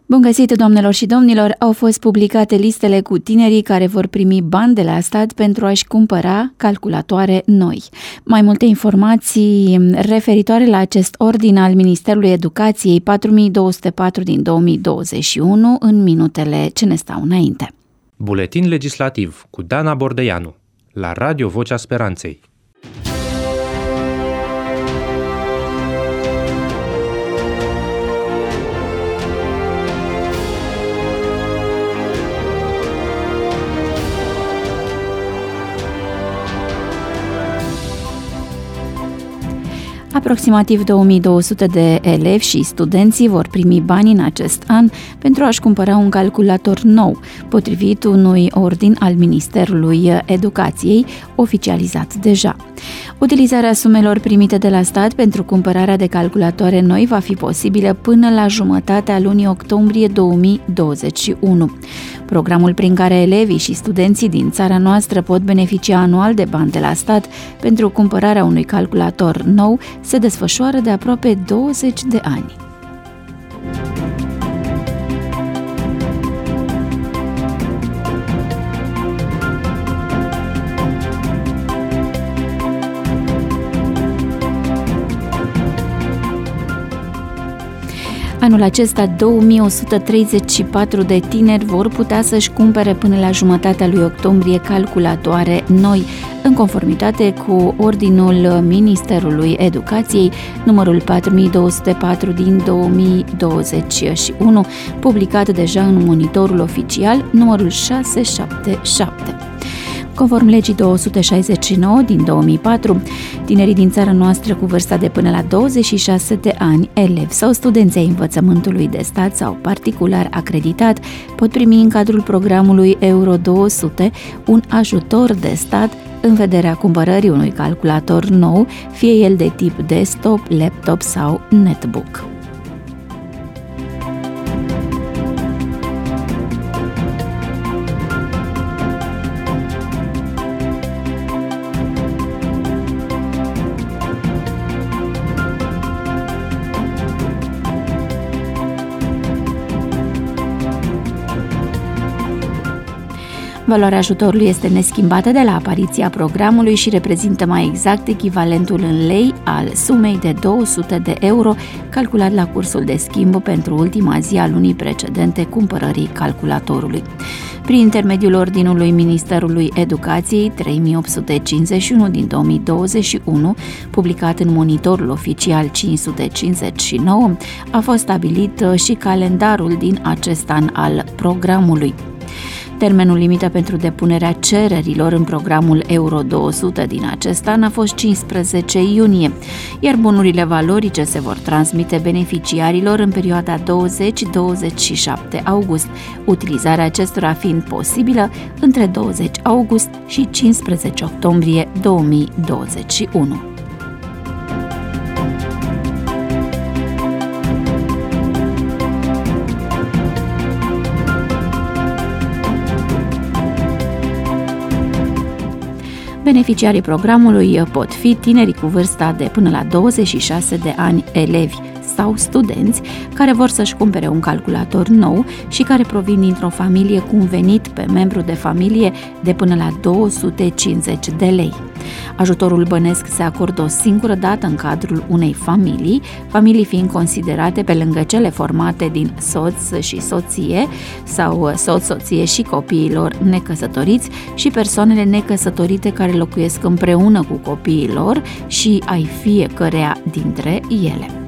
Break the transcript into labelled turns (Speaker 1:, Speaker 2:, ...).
Speaker 1: Bun găsit, doamnelor și domnilor! Au fost publicate listele cu tinerii care vor primi bani de la stat pentru a-și cumpăra calculatoare noi. Mai multe informații referitoare la acest ordin al Ministerului Educației 4204 din 2021 în minutele ce ne stau înainte.
Speaker 2: Buletin legislativ cu Dana Bordeianu la Radio Vocea Speranței.
Speaker 1: Aproximativ 2200 de elevi și studenții vor primi bani în acest an pentru a-și cumpăra un calculator nou, potrivit unui ordin al Ministerului Educației, oficializat deja. Utilizarea sumelor primite de la stat pentru cumpărarea de calculatoare noi va fi posibilă până la jumătatea lunii octombrie 2021. Programul prin care elevii și studenții din țara noastră pot beneficia anual de bani de la stat pentru cumpărarea unui calculator nou se desfășoară de aproape 20 de ani. Anul acesta, 2134 de tineri vor putea să-și cumpere până la jumătatea lui octombrie calculatoare noi, în conformitate cu ordinul Ministerului Educației, numărul 4204 din 2021, publicat deja în monitorul oficial, numărul 677. Conform legii 269 din 2004, tinerii din țara noastră cu vârsta de până la 26 de ani, elevi sau studenți ai învățământului de stat sau particular acreditat, pot primi în cadrul programului Euro 200 un ajutor de stat în vederea cumpărării unui calculator nou, fie el de tip desktop, laptop sau netbook. Valoarea ajutorului este neschimbată de la apariția programului și reprezintă mai exact echivalentul în lei al sumei de 200 de euro calculat la cursul de schimb pentru ultima zi a lunii precedente cumpărării calculatorului. Prin intermediul ordinului Ministerului Educației 3851 din 2021, publicat în monitorul oficial 559, a fost stabilit și calendarul din acest an al programului. Termenul limită pentru depunerea cererilor în programul Euro 200 din acest an a fost 15 iunie, iar bunurile valorice se vor transmite beneficiarilor în perioada 20-27 august, utilizarea acestora fiind posibilă între 20 august și 15 octombrie 2021. Beneficiarii programului pot fi tinerii cu vârsta de până la 26 de ani, elevi sau studenți care vor să-și cumpere un calculator nou și care provin dintr-o familie cu un venit pe membru de familie de până la 250 de lei. Ajutorul bănesc se acordă o singură dată în cadrul unei familii fiind considerate pe lângă cele formate din soț și soție sau soție și copiilor necăsătoriți și persoanele necăsătorite care locuiesc împreună cu copiii lor și ai fiecăreia dintre ele.